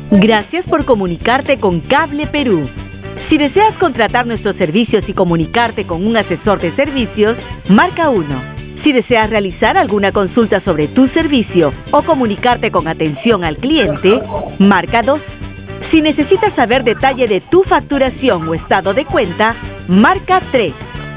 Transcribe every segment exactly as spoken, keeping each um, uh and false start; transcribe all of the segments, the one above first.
Gracias por comunicarte con Cable Perú. Si deseas contratar nuestros servicios y comunicarte con un asesor de servicios, marca uno. Si deseas realizar alguna consulta sobre tu servicio o comunicarte con atención al cliente, marca dos. Si necesitas saber detalle de tu facturación o estado de cuenta, marca tres.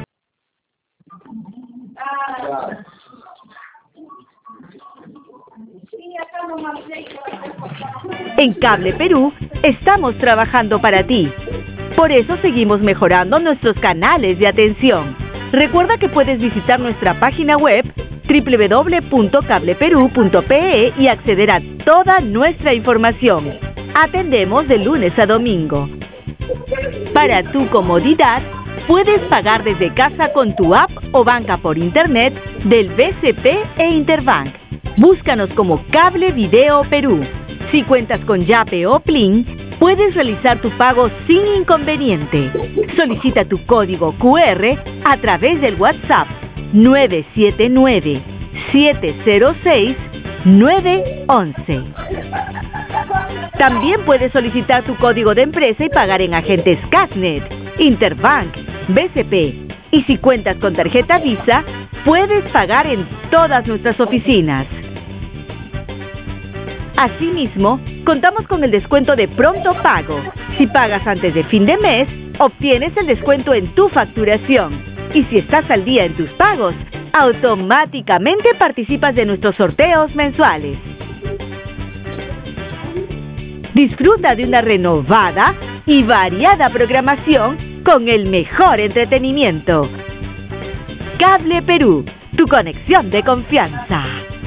En Cable Perú estamos trabajando para ti. Por eso seguimos mejorando nuestros canales de atención. Recuerda que puedes visitar nuestra página web doble u doble u doble u punto cable perú punto pe e y acceder a toda nuestra información. Atendemos de lunes a domingo. Para tu comodidad, puedes pagar desde casa con tu app o banca por internet del B C P e Interbank. Búscanos como Cable Video Perú. Si cuentas con Yape o Plin, puedes realizar tu pago sin inconveniente. Solicita tu código cu erre a través del WhatsApp nueve siete nueve, siete cero seis, nueve once. También puedes solicitar tu código de empresa y pagar en agentes Casnet, Interbank, B C P. Y si cuentas con tarjeta Visa, puedes pagar en todas nuestras oficinas. Asimismo, contamos con el descuento de pronto pago. Si pagas antes de fin de mes, obtienes el descuento en tu facturación. Y si estás al día en tus pagos, automáticamente participas de nuestros sorteos mensuales. Disfruta de una renovada y variada programación con el mejor entretenimiento. Cable Perú, tu conexión de confianza.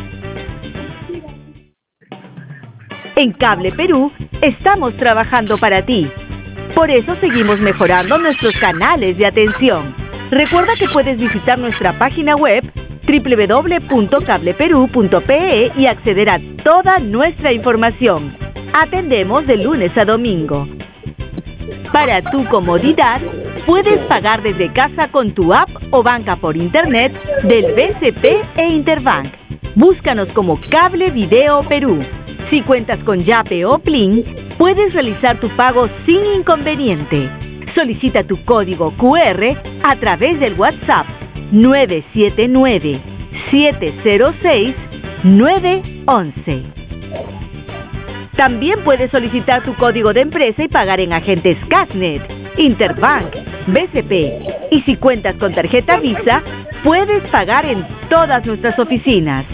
En Cable Perú estamos trabajando para ti. Por eso seguimos mejorando nuestros canales de atención. Recuerda que puedes visitar nuestra página web doble u doble u doble u punto cable perú punto pe e y acceder a toda nuestra información. Atendemos de lunes a domingo. Para tu comodidad, puedes pagar desde casa con tu app o banca por internet del B C P e Interbank. Búscanos como Cable Video Perú. Si cuentas con Yape o Plin, puedes realizar tu pago sin inconveniente. Solicita tu código cu erre a través del WhatsApp nueve siete nueve, siete cero seis, nueve once. También puedes solicitar tu código de empresa y pagar en agentes Casnet, Interbank, B C P. Y si cuentas con tarjeta Visa, puedes pagar en todas nuestras oficinas.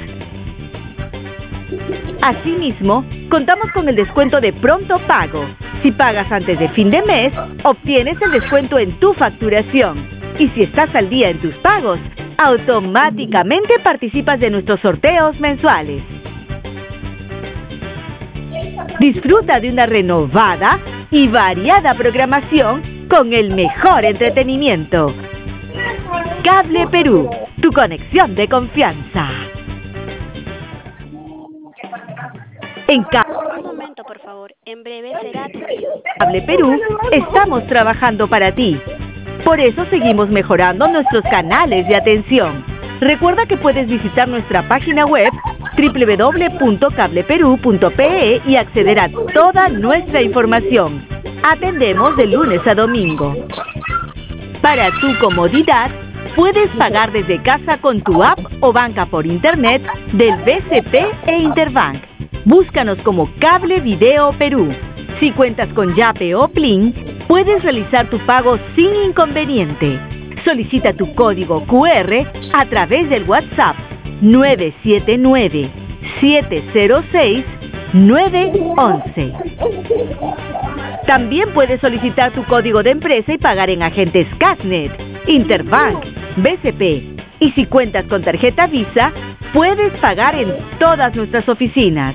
Asimismo, contamos con el descuento de pronto pago. Si pagas antes de fin de mes, obtienes el descuento en tu facturación. Y si estás al día en tus pagos, automáticamente participas de nuestros sorteos mensuales. Disfruta de una renovada y variada programación con el mejor entretenimiento. Cable Perú, tu conexión de confianza. En Un momento, por favor. En breve será atendido. Cable Perú estamos trabajando para ti. Por eso seguimos mejorando nuestros canales de atención. Recuerda que puedes visitar nuestra página web doble u doble u doble u punto cable perú punto pe e y acceder a toda nuestra información. Atendemos de lunes a domingo. Para tu comodidad, puedes pagar desde casa con tu app o banca por internet del B C P e Interbank. Búscanos como Cable Video Perú. Si cuentas con Yape o Plin, puedes realizar tu pago sin inconveniente. Solicita tu código cu erre a través del WhatsApp nueve siete nueve, siete cero seis, nueve once. También puedes solicitar tu código de empresa y pagar en agentes Casnet, Interbank, B C P. Y si cuentas con tarjeta Visa, puedes pagar en todas nuestras oficinas.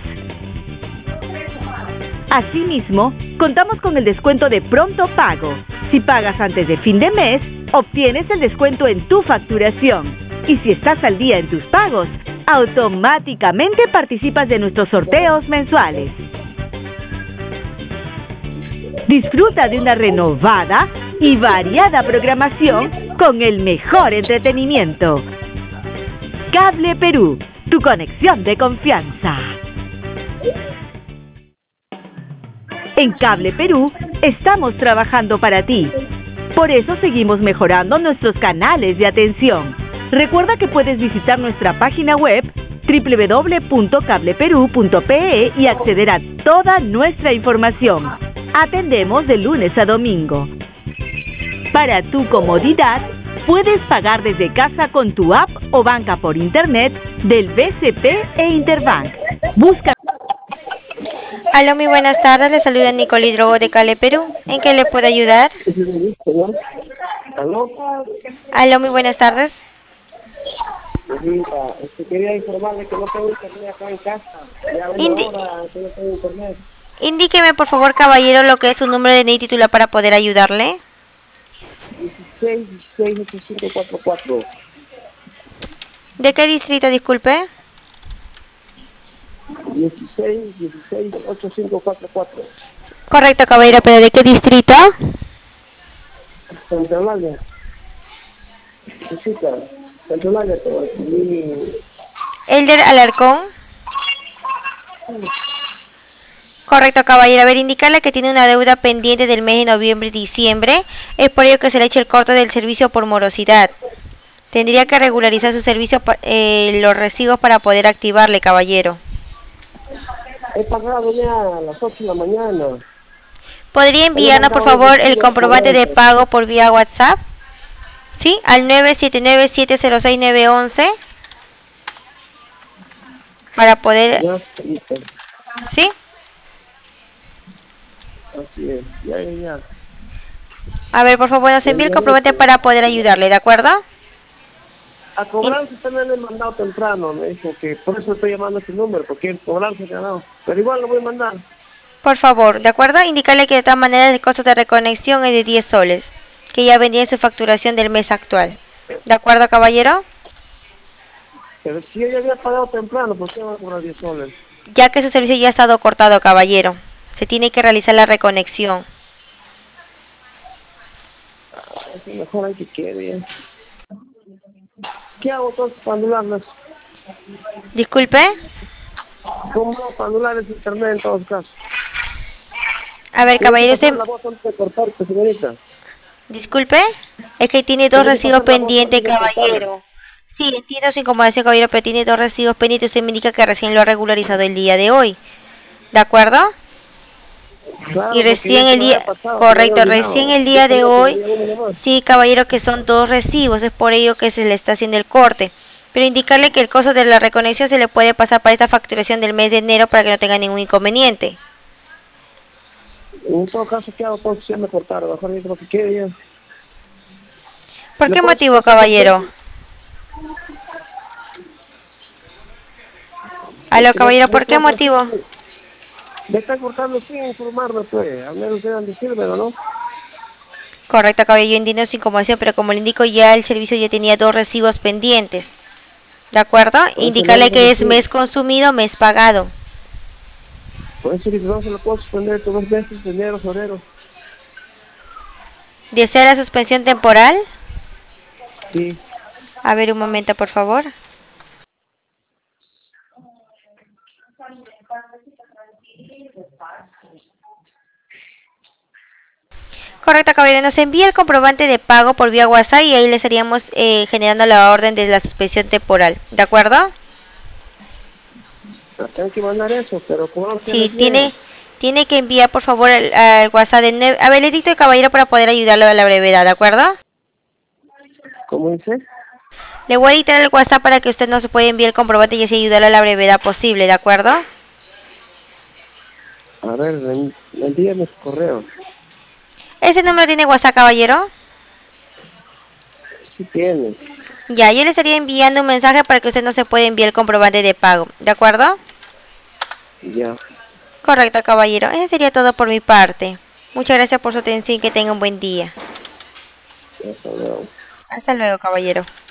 Asimismo, contamos con el descuento de pronto pago. Si pagas antes de fin de mes, obtienes el descuento en tu facturación. Y si estás al día en tus pagos, automáticamente participas de nuestros sorteos mensuales. Disfruta de una renovada y variada programación con el mejor entretenimiento. Cable Perú, tu conexión de confianza. En Cable Perú estamos trabajando para ti. Por eso seguimos mejorando nuestros canales de atención. Recuerda que puedes visitar nuestra página web doble u doble u doble u punto cable perú punto pe e y acceder a toda nuestra información. Atendemos de lunes a domingo. Para tu comodidad, puedes pagar desde casa con tu app o banca por internet del B C P e Interbank. Busca. Aló, muy buenas tardes. Le saluda Nicole Hidrogo de Cable Perú. ¿En qué le puedo ayudar? ¿Aló? Aló, muy buenas tardes. Señorita, este, quería informarle que no tengo internet acá en casa. Ya una Indi hora que no tengo internet. Indíqueme, por favor, caballero, lo que es su número de D N I titular para poder ayudarle. dieciséis, dieciséis, ocho cinco cuatro cuatro. ¿De qué distrito, disculpe? dieciséis, dieciséis, ocho cinco cuatro cuatro. Correcto, caballero, pero ¿de qué distrito? Centralaria. Chica, Centralaria, todo. Y... Elder Alarcón. Correcto, caballero. A ver, indicarle que tiene una deuda pendiente del mes de noviembre y diciembre. Es por ello que se le echa el corte del servicio por morosidad. Tendría que regularizar su servicio, eh, los recibos para poder activarle, caballero. He pagado ya a las ocho de la mañana. ¿Podría enviarnos, por favor, el comprobante de pago por vía WhatsApp? ¿Sí? Al nueve siete nueve, siete cero seis, nueve uno uno. Para poder... Ya, listo. ¿Sí? Así es, ya, ya, ya. A ver, por favor, nos envíe el comprobante para poder ayudarle, ¿de acuerdo? A cobranza también le he mandado temprano, me dijo que por eso estoy llamando a ese número, porque el cobranza ha ganado. Pero igual lo voy a mandar. Por favor, ¿de acuerdo? Indicarle que de todas maneras el costo de reconexión es de diez soles, que ya vendría en su facturación del mes actual. ¿De acuerdo, caballero? Pero si yo ya había pagado temprano, ¿por qué va a cobrar diez soles? Ya que su servicio ya ha estado cortado, caballero. Se tiene que realizar la reconexión. Es mejor hay que quede. ¿Qué hago entonces para anularlas? Disculpe. ¿Cómo para anular ese internet en todos casos? A ver, caballero, usted... La voz antes de cortarte, señorita. Disculpe. Es que tiene dos recibos pendientes, caballero. Sí, entiendo su incomodación, caballero, pero tiene dos recibos pendientes. Usted me indica que recién lo ha regularizado el día de hoy. ¿De acuerdo? Claro, y recién el día... pasado, Correcto, recién el día de hoy... Sí, caballero, que son dos recibos. Es por ello que se le está haciendo el corte. Pero indicarle que el costo de la reconexión se le puede pasar para esta facturación del mes de enero para que no tenga ningún inconveniente. En todo caso, ¿qué hago? Pues ya me cortaron, mejor digo lo que quede ya. ¿Por qué ¿No motivo, puedes- caballero? Aló, caballero, ¿por qué motivo? Me está cortando sin informarme, pues. Al menos deban decírmelo, ¿no? Correcto, caballero, yo entiendo su incomodación, pero como le indico, ya el servicio ya tenía dos recibos pendientes. ¿De acuerdo? Indicarle que es mes consumido, mes pagado. Por eso que no se lo puedo suspender dos veces, de enero, febrero. ¿Desea la suspensión temporal? Sí. A ver, un momento, por favor. Correcto, caballero. Nos envía el comprobante de pago por vía WhatsApp y ahí le estaríamos eh, generando la orden de la suspensión temporal. ¿De acuerdo? Tengo que mandar eso, pero como no Sí, tiene, tiene que enviar, por favor, el, al WhatsApp del... nueve- A ver, le dicto el caballero para poder ayudarlo a la brevedad, ¿de acuerdo? ¿Cómo dice? Le voy a editar el WhatsApp para que usted no se pueda enviar el comprobante y así ayudarlo a la brevedad posible, ¿de acuerdo? A ver, en- envíame su correo. ¿Ese número tiene WhatsApp, caballero? Sí tiene. Ya, yo le estaría enviando un mensaje para que usted no se pueda enviar el comprobante de pago, ¿de acuerdo? Ya. Correcto, caballero. Eso sería todo por mi parte. Muchas gracias por su atención y que tenga un buen día. Ya, hasta luego. Hasta luego, caballero.